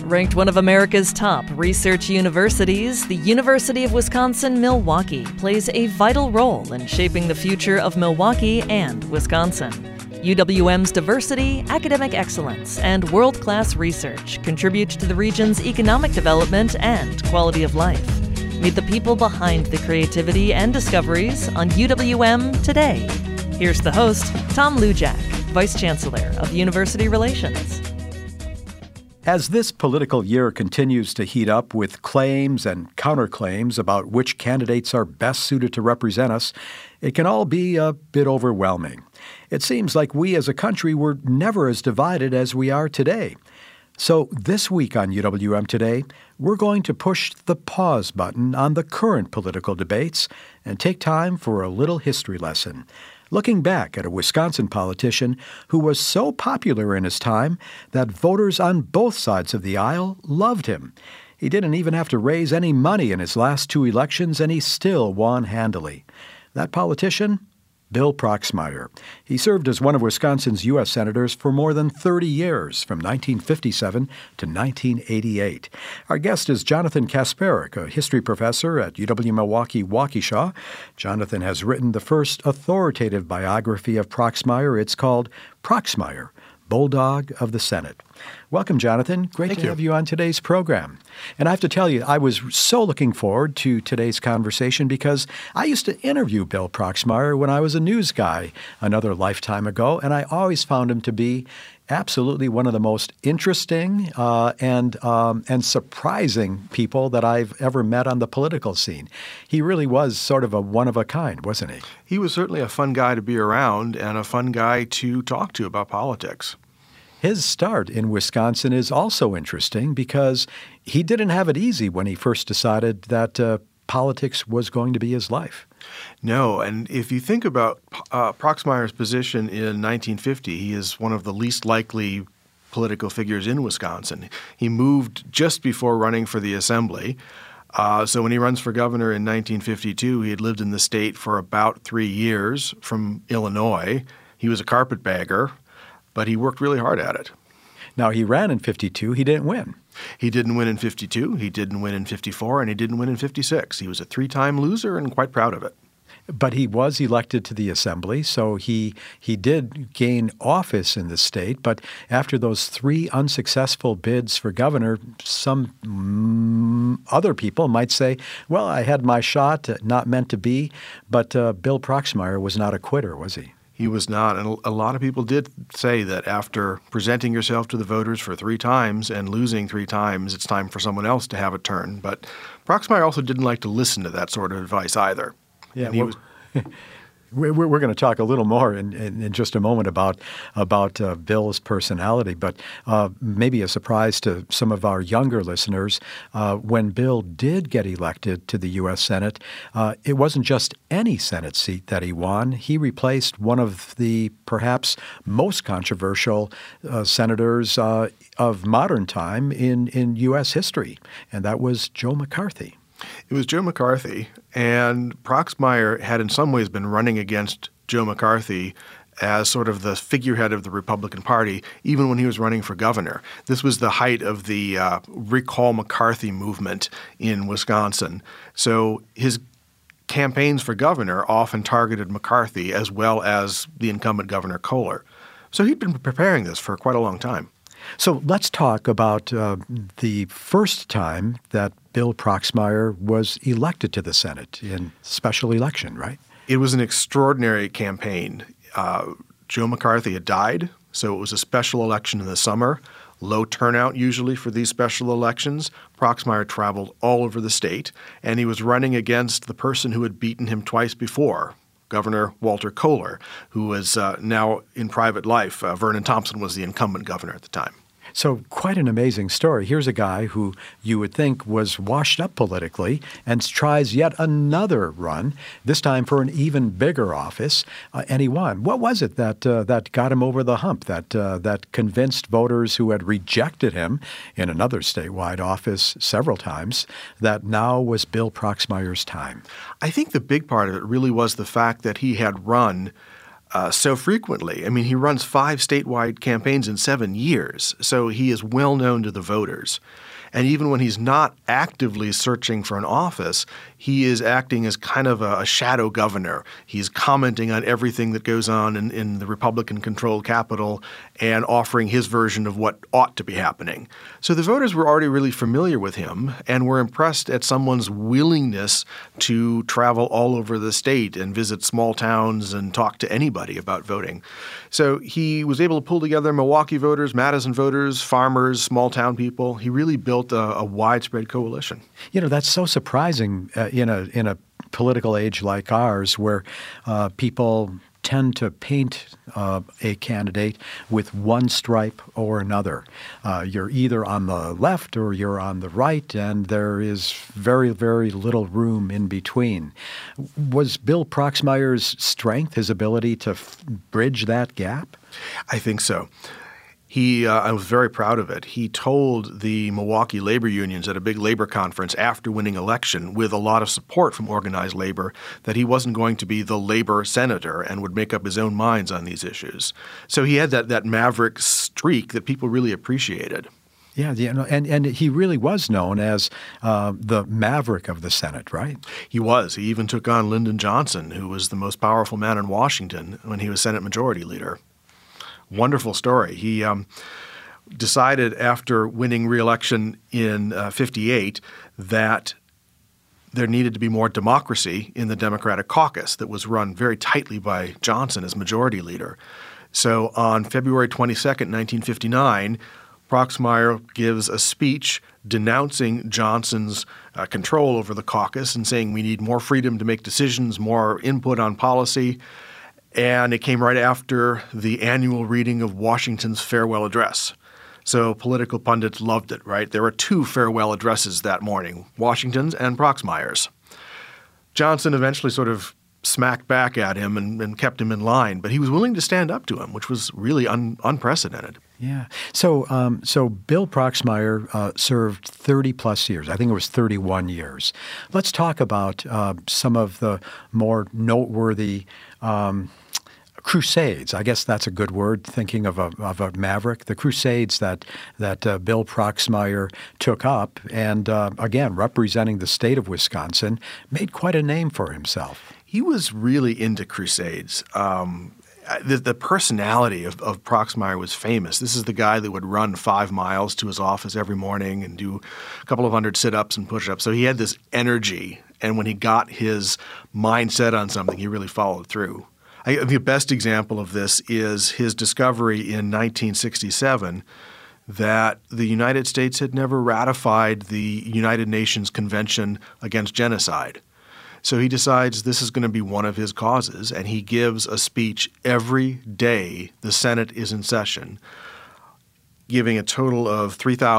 Ranked one of America's top research universities, the University of Wisconsin-Milwaukee plays a vital role in shaping the future of Milwaukee and Wisconsin. UWM's diversity, academic excellence, and world-class research contribute to the region's economic development and quality of life. Meet the people behind the creativity and discoveries on UWM Today. Here's the host, Tom Lujack, Vice Chancellor of University Relations. As this political year continues to heat up with claims and counterclaims about which candidates are best suited to represent us, it can all be a bit overwhelming. It seems like we as a country were never as divided as we are today. So this week on UWM Today, we're going to push the pause button on the current political debates and take time for a little history lesson, looking back at a Wisconsin politician who was so popular in his time that voters on both sides of the aisle loved him. He didn't even have to raise any money in his last two elections, and he still won handily. That politician? Bill Proxmire. He served as one of Wisconsin's U.S. senators for more than 30 years, from 1957 to 1988. Our guest is Jonathan Kasperek, a history professor at UW-Milwaukee Waukesha. Jonathan has written the first authoritative biography of Proxmire. It's called Proxmire, Bulldog of the Senate. Welcome, Jonathan. Great to have you on today's program. And I have to tell you, I was so looking forward to today's conversation because I used to interview Bill Proxmire when I was a news guy another lifetime ago, and I always found him to be absolutely one of the most interesting and surprising people that I've ever met on the political scene. He really was sort of a one-of-a-kind, wasn't he? He was certainly a fun guy to be around and a fun guy to talk to about politics. His start in Wisconsin is also interesting because he didn't have it easy when he first decided that politics was going to be his life. No, and if you think about Proxmire's position in 1950, he is one of the least likely political figures in Wisconsin. He moved just before running for the assembly. So when he runs for governor in 1952, he had lived in the state for about 3 years from Illinois. He was a carpetbagger, but he worked really hard at it. Now, he ran in 52. He didn't win. He didn't win in 52, he didn't win in 54, and he didn't win in 56. He was a three-time loser and quite proud of it. But he was elected to the assembly, so he did gain office in the state. But after those three unsuccessful bids for governor, some other people might say, well, I had my shot, not meant to be. But Bill Proxmire was not a quitter, was he? He was not, and a lot of people did say that after presenting yourself to the voters for 3 times and losing 3 times, it's time for someone else to have a turn. But Proxmire also didn't like to listen to that sort of advice either. Yeah, we're going to talk a little more in just a moment about Bill's personality, but maybe a surprise to some of our younger listeners, when Bill did get elected to the U.S. Senate, it wasn't just any Senate seat that he won. He replaced one of the perhaps most controversial senators of modern time in U.S. history, and that was Joe McCarthy. It was Joe McCarthy, and Proxmire had in some ways been running against Joe McCarthy as sort of the figurehead of the Republican Party, even when he was running for governor. This was the height of the Recall McCarthy movement in Wisconsin. So his campaigns for governor often targeted McCarthy as well as the incumbent Governor Kohler. So he'd been preparing this for quite a long time. So let's talk about the first time that Bill Proxmire was elected to the Senate in special election, right? It was an extraordinary campaign. Joe McCarthy had died, so it was a special election in the summer. Low turnout usually for these special elections. Proxmire traveled all over the state, and he was running against the person who had beaten him twice before, Governor Walter Kohler, who was now in private life. Vernon Thompson was the incumbent governor at the time. So quite an amazing story. Here's a guy who you would think was washed up politically and tries yet another run, this time for an even bigger office, and he won. What was it that got him over the hump, that convinced voters who had rejected him in another statewide office several times that now was Bill Proxmire's time? I think the big part of it really was the fact that he had run so frequently. I mean, he runs 5 statewide campaigns in 7 years, so he is well known to the voters. And even when he's not actively searching for an office, he is acting as kind of a shadow governor. He's commenting on everything that goes on in the Republican-controlled Capitol and offering his version of what ought to be happening. So the voters were already really familiar with him and were impressed at someone's willingness to travel all over the state and visit small towns and talk to anybody about voting. So he was able to pull together Milwaukee voters, Madison voters, farmers, small town people. He really built a widespread coalition. You know, that's so surprising in a political age like ours, where people tend to paint a candidate with one stripe or another. You're either on the left or you're on the right, and there is very, very little room in between. Was Bill Proxmire's strength his ability to bridge that gap? I think so. I was very proud of it. He told the Milwaukee labor unions at a big labor conference after winning election, with a lot of support from organized labor, that he wasn't going to be the labor senator and would make up his own minds on these issues. So he had that maverick streak that people really appreciated. Yeah, and he really was known as the maverick of the Senate, right? He was. He even took on Lyndon Johnson, who was the most powerful man in Washington when he was Senate Majority Leader. Wonderful story. He decided after winning re-election in 58 that there needed to be more democracy in the Democratic caucus that was run very tightly by Johnson as majority leader. So on February 22nd, 1959, Proxmire gives a speech denouncing Johnson's control over the caucus and saying we need more freedom to make decisions, more input on policy. And it came right after the annual reading of Washington's farewell address. So political pundits loved it, right? There were 2 farewell addresses that morning, Washington's and Proxmire's. Johnson eventually sort of smacked back at him and kept him in line, but he was willing to stand up to him, which was really unprecedented. Yeah. So Bill Proxmire served 30-plus years. I think it was 31 years. Let's talk about some of the more noteworthy crusades. I guess that's a good word, thinking of a maverick. The crusades that Bill Proxmire took up and, again, representing the state of Wisconsin, made quite a name for himself. He was really into crusades. The personality of Proxmire was famous. This is the guy that would run 5 miles to his office every morning and do a couple of hundred sit-ups and push-ups. So he had this energy, and when he got his mindset on something, he really followed through. The best example of this is his discovery in 1967 that the United States had never ratified the United Nations Convention Against Genocide. So he decides this is going to be one of his causes, and he gives a speech every day the Senate is in session, giving a total of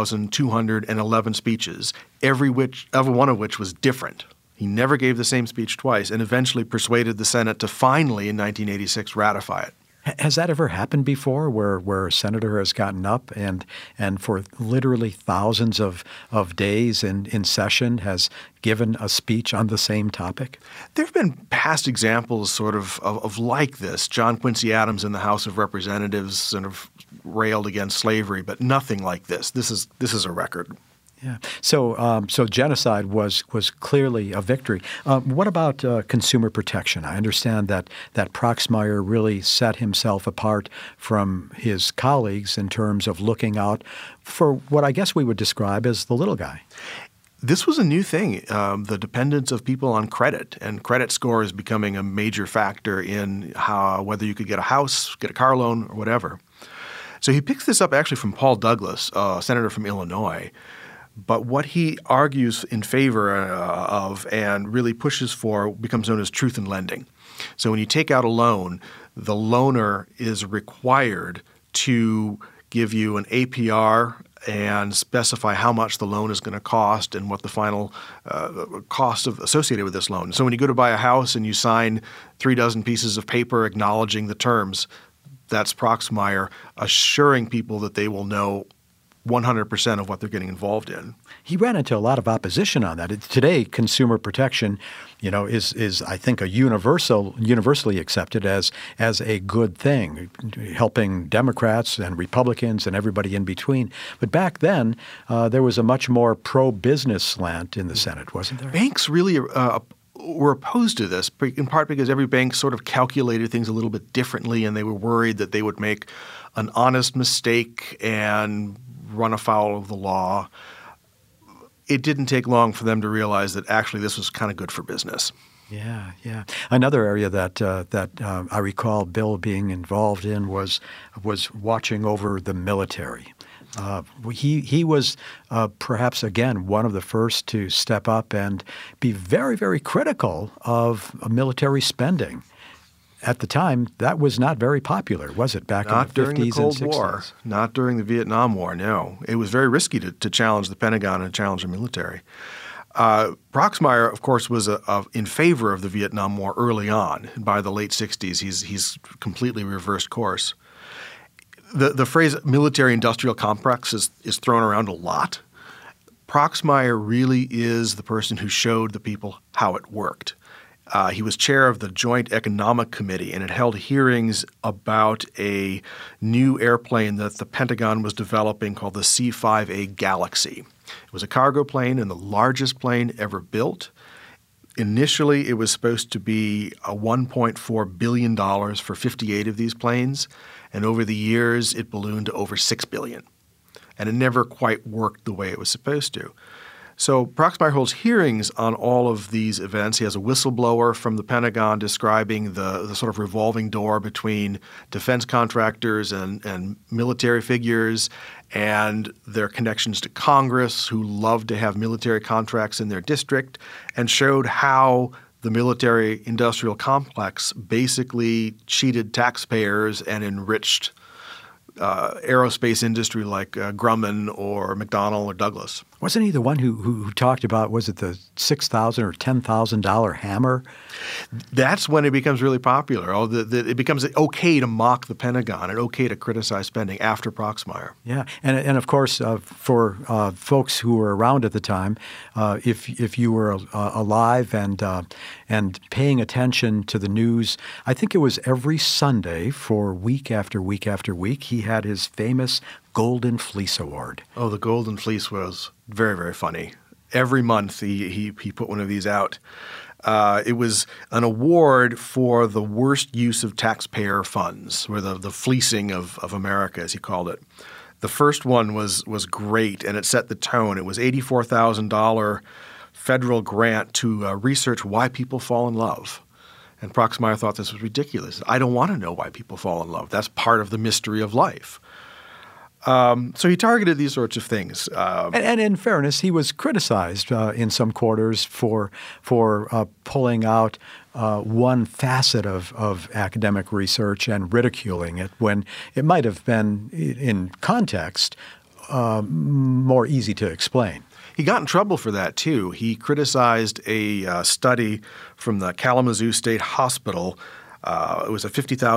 3,211 speeches, every one of which was different. He never gave the same speech twice and eventually persuaded the Senate to finally, in 1986, ratify it. Has that ever happened before where a senator has gotten up and for literally thousands of days in session has given a speech on the same topic? There have been past examples sort of like this. John Quincy Adams in the House of Representatives sort of railed against slavery, but nothing like this. This is a record. Yeah. So genocide was clearly a victory. What about consumer protection? I understand that Proxmire really set himself apart from his colleagues in terms of looking out for what I guess we would describe as the little guy. This was a new thing, the dependence of people on credit, and credit score is becoming a major factor in whether you could get a house, get a car loan, or whatever. So he picks this up actually from Paul Douglas, a senator from Illinois. But what he argues in favor of and really pushes for becomes known as truth in lending. So when you take out a loan, the loaner is required to give you an APR and specify how much the loan is going to cost and what the final cost associated with this loan. So when you go to buy a house and you sign 36 pieces of paper acknowledging the terms, that's Proxmire assuring people that they will know 100% of what they're getting involved in. He ran into a lot of opposition on that. Today, consumer protection, is I think universally accepted as a good thing, helping Democrats and Republicans and everybody in between. But back then, there was a much more pro-business slant in the Senate, wasn't there? Banks really were opposed to this, in part because every bank sort of calculated things a little bit differently, and they were worried that they would make an honest mistake and run afoul of the law. It didn't take long for them to realize that actually this was kind of good for business. Yeah. Another area that I recall Bill being involved in was watching over the military. He was perhaps, again, one of the first to step up and be very, very critical of military spending. At the time, that was not very popular, was it, back in the 50s and 60s? Not during the Cold War. Not during the Vietnam War, no. It was very risky to challenge the Pentagon and challenge the military. Proxmire, of course, was in favor of the Vietnam War early on. By the late 60s, he's completely reversed course. The phrase military-industrial complex is thrown around a lot. Proxmire really is the person who showed the people how it worked. He was chair of the Joint Economic Committee, and it held hearings about a new airplane that the Pentagon was developing called the C-5A Galaxy. It was a cargo plane and the largest plane ever built. Initially, it was supposed to be $1.4 billion for 58 of these planes, and over the years, it ballooned to over $6 billion. And it never quite worked the way it was supposed to. So Proxmire holds hearings on all of these events. He has a whistleblower from the Pentagon describing the sort of revolving door between defense contractors and military figures and their connections to Congress, who loved to have military contracts in their district, and showed how the military-industrial complex basically cheated taxpayers and enriched aerospace industry like Grumman or McDonnell or Douglas. Wasn't he the one who talked about, was it the $6,000 or $10,000 hammer? That's when it becomes really popular. It becomes okay to mock the Pentagon and okay to criticize spending after Proxmire. Yeah, and of course, for folks who were around at the time, if you were alive and paying attention to the news, I think it was every Sunday for week after week after week, he had his famous Golden Fleece Award. Oh, the Golden Fleece was very, very funny. Every month he put one of these out. It was an award for the worst use of taxpayer funds, or the fleecing of America, as he called it. The first one was great, and it set the tone. It was $84,000 federal grant to research why people fall in love. And Proxmire thought this was ridiculous. I don't want to know why people fall in love. That's part of the mystery of life. So he targeted these sorts of things. And in fairness, he was criticized in some quarters for pulling out one facet of academic research and ridiculing it when it might have been, in context, more easy to explain. He got in trouble for that, too. He criticized a study from the Kalamazoo State Hospital. It was a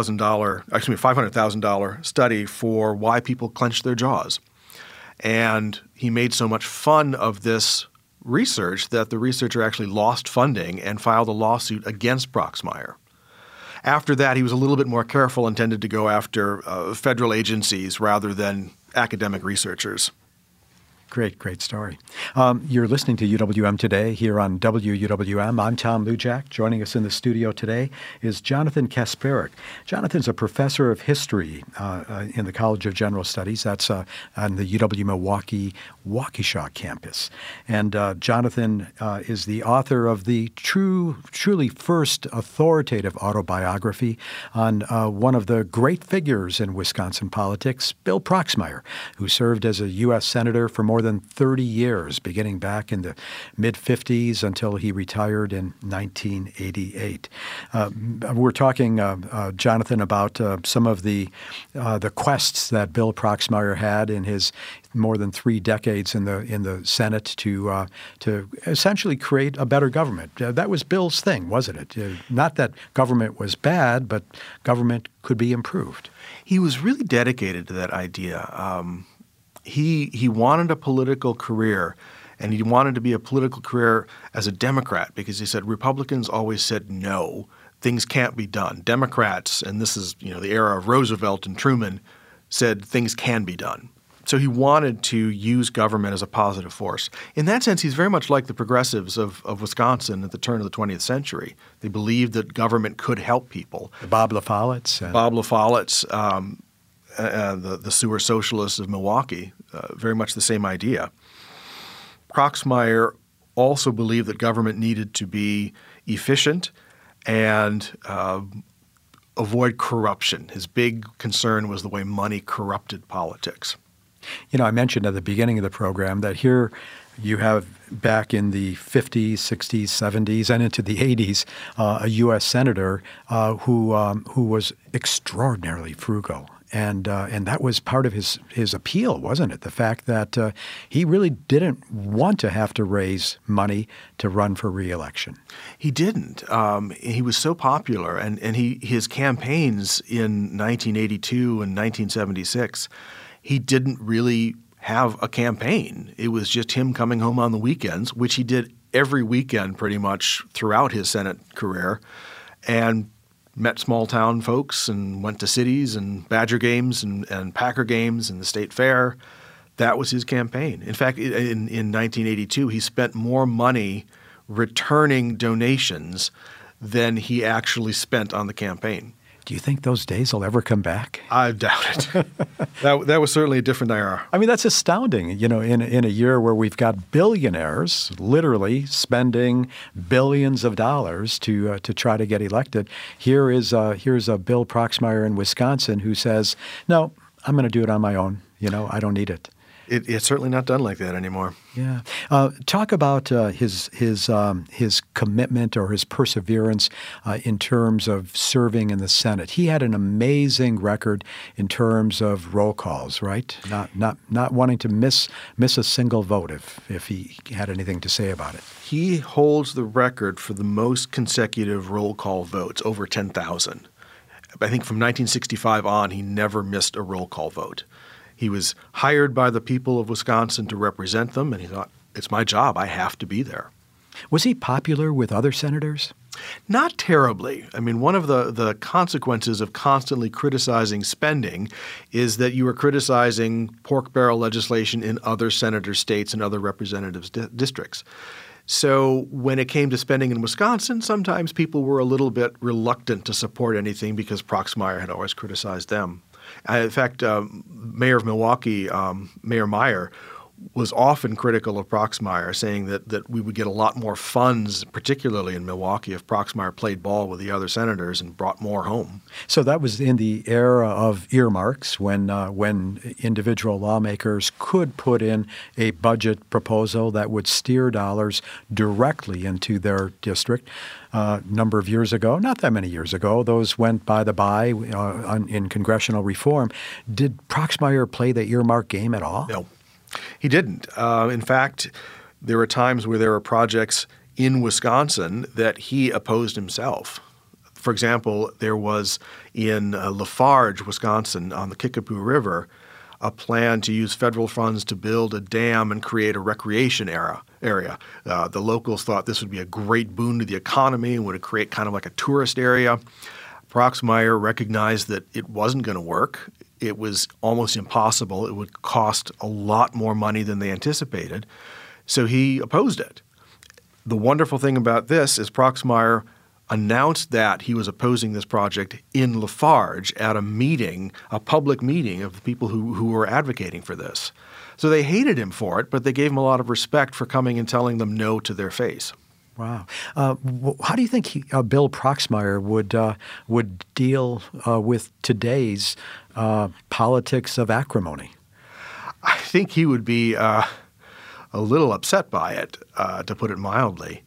$500,000 study for why people clench their jaws. And he made so much fun of this research that the researcher actually lost funding and filed a lawsuit against Proxmire. After that, he was a little bit more careful and tended to go after federal agencies rather than academic researchers. Great story. You're listening to UWM Today here on WUWM. I'm Tom Lujack. Joining us in the studio today is Jonathan Kasperek. Jonathan's a professor of history in the College of General Studies. That's on the UW-Milwaukee Waukesha campus. And Jonathan is the author of the truly first authoritative autobiography on one of the great figures in Wisconsin politics, Bill Proxmire, who served as a U.S. Senator for more than 30 years, beginning back in the mid-50s until he retired in 1988. We're talking, Jonathan, about some of the quests that Bill Proxmire had in his more than 3 decades in the Senate to essentially create a better government. That was Bill's thing, wasn't it? Not that government was bad, but government could be improved. He was really dedicated to that idea. He wanted a political career, and he wanted to be a political career as a Democrat because he said Republicans always said no, things can't be done. Democrats, and this is the era of Roosevelt and Truman, said things can be done. So he wanted to use government as a positive force. In that sense, he's very much like the progressives of Wisconsin at the turn of the 20th century. They believed that government could help people. Bob La Follett's. Bob La Follett's, the sewer socialists of Milwaukee, very much the same idea. Proxmire also believed that government needed to be efficient and avoid corruption. His big concern was the way money corrupted politics. I mentioned at the beginning of the program that here you have back in the 50s, 60s, 70s, and into the 80s, a U.S. senator who was extraordinarily frugal. And that was part of his appeal, wasn't it? The fact that he really didn't want to have to raise money to run for re-election. He didn't. He was so popular, and his campaigns in 1982 and 1976, he didn't really have a campaign. It was just him coming home on the weekends, which he did every weekend pretty much throughout his Senate career, and met small-town folks and went to cities and Badger games and Packer games and the State Fair. That was his campaign. In fact, in 1982, he spent more money returning donations than he actually spent on the campaign. Do you think those days will ever come back? I doubt it. That was certainly a different era. I mean, that's astounding. In a year where we've got billionaires literally spending billions of dollars to try to get elected, here's a Bill Proxmire in Wisconsin who says, "No, I'm going to do it on my own. I don't need it." It's certainly not done like that anymore. Yeah. Talk about his commitment or his perseverance in terms of serving in the Senate. He had an amazing record in terms of roll calls, right? Not wanting to miss a single vote if he had anything to say about it. He holds the record for the most consecutive roll call votes, over 10,000. I think from 1965 on, he never missed a roll call vote. He was hired by the people of Wisconsin to represent them, and he thought, it's my job. I have to be there. Was he popular with other senators? Not terribly. I mean, one of the consequences of constantly criticizing spending is that you are criticizing pork barrel legislation in other senator states and other representatives' districts. So when it came to spending in Wisconsin, sometimes people were a little bit reluctant to support anything because Proxmire had always criticized them. In fact, Mayor of Milwaukee, Mayor Meyer, was often critical of Proxmire, saying that we would get a lot more funds, particularly in Milwaukee, if Proxmire played ball with the other senators and brought more home. So that was in the era of earmarks, when individual lawmakers could put in a budget proposal that would steer dollars directly into their district. A number of years ago, not that many years ago, those went by the by in congressional reform. Did Proxmire play the earmark game at all? No. He didn't. In fact, there were times where there were projects in Wisconsin that he opposed himself. For example, there was in Lafarge, Wisconsin, on the Kickapoo River, a plan to use federal funds to build a dam and create a recreation area. The locals thought this would be a great boon to the economy and would create kind of like a tourist area. Proxmire recognized that it wasn't going to work. It was almost impossible. It would cost a lot more money than they anticipated. So he opposed it. The wonderful thing about this is Proxmire announced that he was opposing this project in Lafarge at a meeting, a public meeting of the people who were advocating for this. So they hated him for it, but they gave him a lot of respect for coming and telling them no to their face. Wow. How do you think Bill Proxmire would deal with today's politics of acrimony? I think he would be a little upset by it, to put it mildly.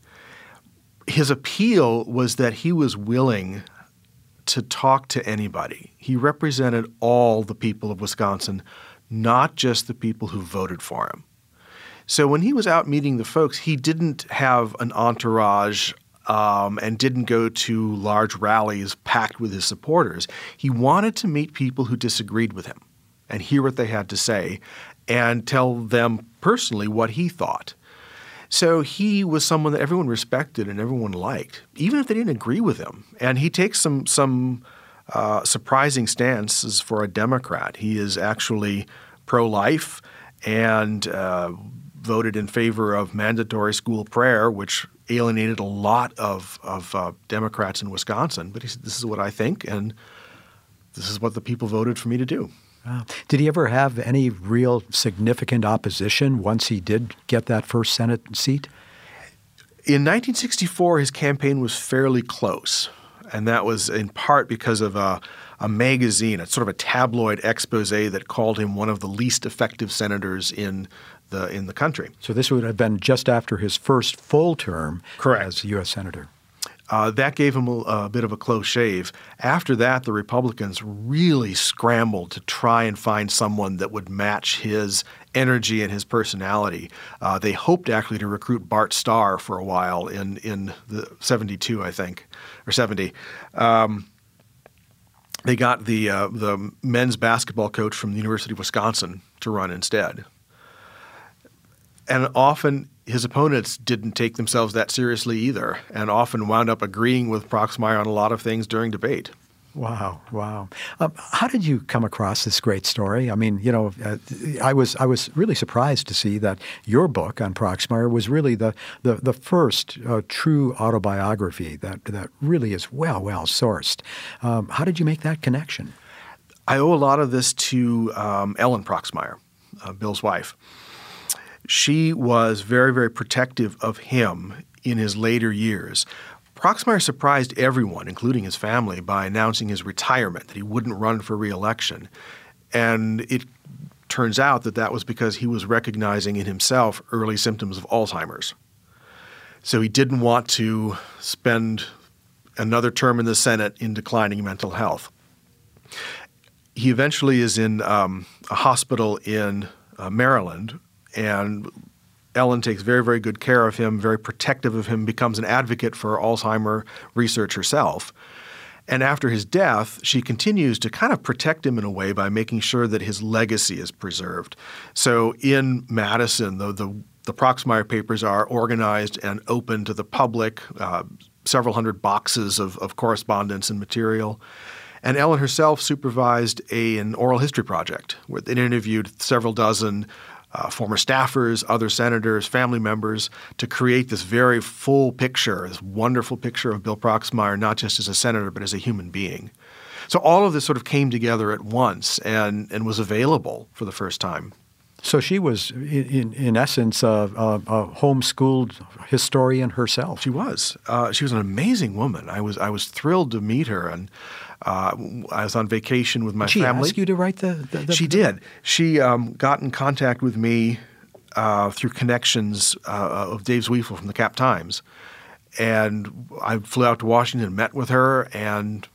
His appeal was that he was willing to talk to anybody. He represented all the people of Wisconsin, not just the people who voted for him. So when he was out meeting the folks, he didn't have an entourage and didn't go to large rallies packed with his supporters. He wanted to meet people who disagreed with him and hear what they had to say and tell them personally what he thought. So he was someone that everyone respected and everyone liked, even if they didn't agree with him. And he takes some surprising stances for a Democrat. He is actually pro-life and voted in favor of mandatory school prayer, which alienated a lot of Democrats in Wisconsin. But he said, this is what I think, and this is what the people voted for me to do. Wow. Did he ever have any real significant opposition once he did get that first Senate seat? In 1964, his campaign was fairly close, and that was in part because of a magazine, a sort of a tabloid expose that called him one of the least effective senators in the country. So this would have been just after his first full term as U.S. Senator. That gave him a bit of a close shave. After that, the Republicans really scrambled to try and find someone that would match his energy and his personality. They hoped actually to recruit Bart Starr for a while in the 72, I think, or 70. They got the men's basketball coach from the University of Wisconsin to run instead. And often his opponents didn't take themselves that seriously either, and often wound up agreeing with Proxmire on a lot of things during debate. Wow. How did you come across this great story? I mean, I was really surprised to see that your book on Proxmire was really the first true autobiography that really is well sourced. How did you make that connection? I owe a lot of this to Ellen Proxmire, Bill's wife. She was very, very protective of him in his later years. Proxmire surprised everyone, including his family, by announcing his retirement, that he wouldn't run for re-election. And it turns out that was because he was recognizing in himself early symptoms of Alzheimer's. So he didn't want to spend another term in the Senate in declining mental health. He eventually is in a hospital in Maryland, and Ellen takes very, very good care of him, very protective of him, becomes an advocate for Alzheimer research herself. And after his death, she continues to kind of protect him in a way by making sure that his legacy is preserved. So in Madison, the Proxmire papers are organized and open to the public, several hundred boxes of correspondence and material. And Ellen herself supervised an oral history project where they interviewed several dozen former staffers, other senators, family members, to create this very full picture, this wonderful picture of Bill Proxmire, not just as a senator, but as a human being. So all of this sort of came together at once and was available for the first time. So she was, in essence, a homeschooled historian herself. She was. She was an amazing woman. I was thrilled to meet her, and I was on vacation with my family. Did she ask you to write the She did. She got in contact with me through connections of Dave Zwiefel from the Cap Times. And I flew out to Washington and met with her, and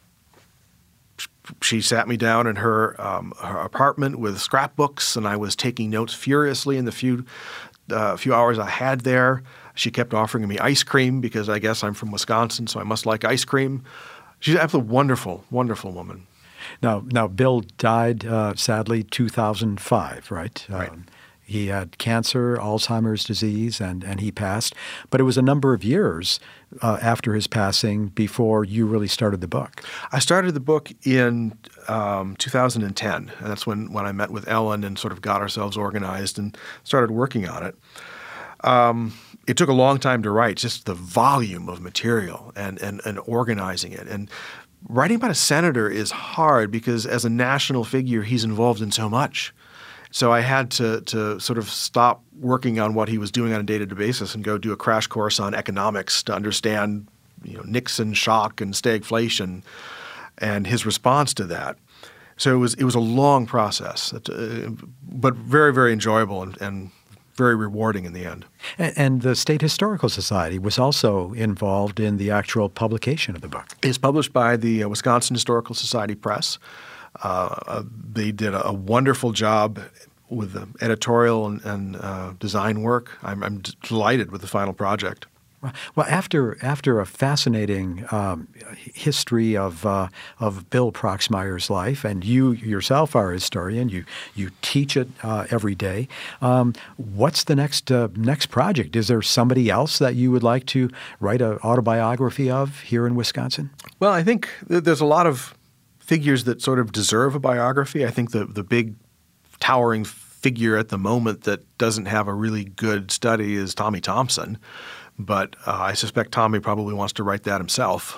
she sat me down in her apartment with scrapbooks, and I was taking notes furiously in the few hours I had there. She kept offering me ice cream because I guess I'm from Wisconsin, so I must like ice cream. She's a wonderful, wonderful woman. Now Bill died, sadly, 2005, right? Right. He had cancer, Alzheimer's disease, and he passed. But it was a number of years after his passing before you really started the book. I started the book in 2010. And that's when I met with Ellen and sort of got ourselves organized and started working on it. It took a long time to write, just the volume of material and organizing it. And writing about a senator is hard because as a national figure, he's involved in so much. So I had to sort of stop working on what he was doing on a day-to-day basis and go do a crash course on economics to understand, Nixon shock and stagflation and his response to that. So it was a long process, but very, very enjoyable and very rewarding in the end. And the State Historical Society was also involved in the actual publication of the book. It's published by the Wisconsin Historical Society Press. They did a wonderful job with the editorial and design work. I'm delighted with the final project. Well, after a fascinating history of Bill Proxmire's life, and you yourself are a historian, you teach it every day. What's the next project? Is there somebody else that you would like to write an autobiography of here in Wisconsin? Well, I think there's a lot of figures that sort of deserve a biography. I think the big towering figure at the moment that doesn't have a really good study is Tommy Thompson. But I suspect Tommy probably wants to write that himself.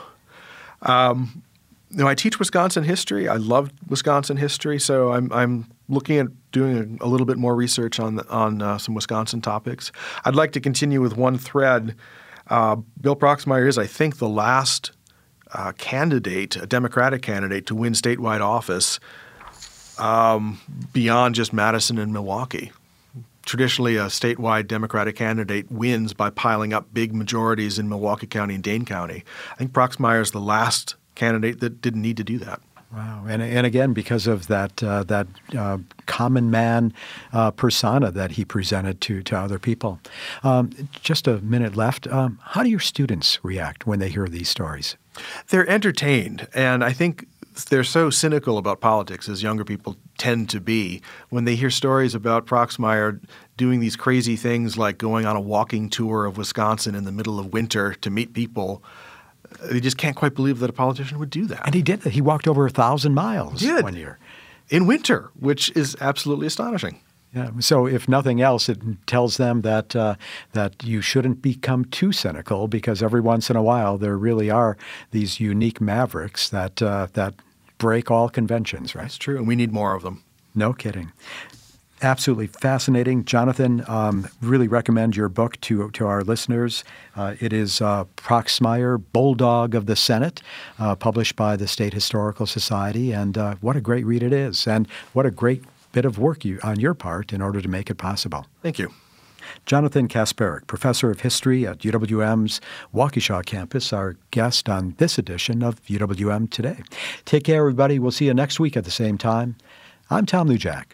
I teach Wisconsin history. I love Wisconsin history, so I'm looking at doing a little bit more research on some Wisconsin topics. I'd like to continue with one thread. Bill Proxmire is, I think, the last candidate, a Democratic candidate, to win statewide office beyond just Madison and Milwaukee. Traditionally, a statewide Democratic candidate wins by piling up big majorities in Milwaukee County and Dane County. I think Proxmire is the last candidate that didn't need to do that. Wow. And again, because of that common man persona that he presented to other people. Just a minute left. How do your students react when they hear these stories? They're entertained, and I think they're so cynical about politics, as younger people tend to be. When they hear stories about Proxmire doing these crazy things like going on a walking tour of Wisconsin in the middle of winter to meet people, they just can't quite believe that a politician would do that. And he did that. He walked over 1,000 miles one year. In winter, which is absolutely astonishing. Yeah. So if nothing else, it tells them that you shouldn't become too cynical, because every once in a while there really are these unique mavericks that break all conventions, right? That's true, and we need more of them. No kidding. Absolutely fascinating. Jonathan, really recommend your book to our listeners. It is Proxmire, Bulldog of the Senate, published by the State Historical Society, and what a great read it is, and what a great bit of work on your part in order to make it possible. Thank you. Jonathan Kasperek, Professor of History at UWM's Waukesha campus, our guest on this edition of UWM Today. Take care, everybody. We'll see you next week at the same time. I'm Tom Lujack.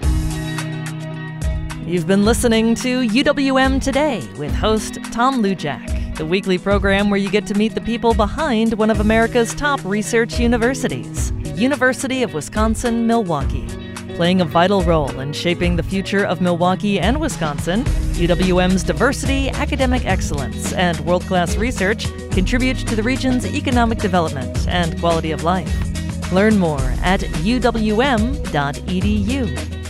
You've been listening to UWM Today with host Tom Lujack, the weekly program where you get to meet the people behind one of America's top research universities, the University of Wisconsin-Milwaukee. Playing a vital role in shaping the future of Milwaukee and Wisconsin, UWM's diversity, academic excellence, and world-class research contribute to the region's economic development and quality of life. Learn more at uwm.edu.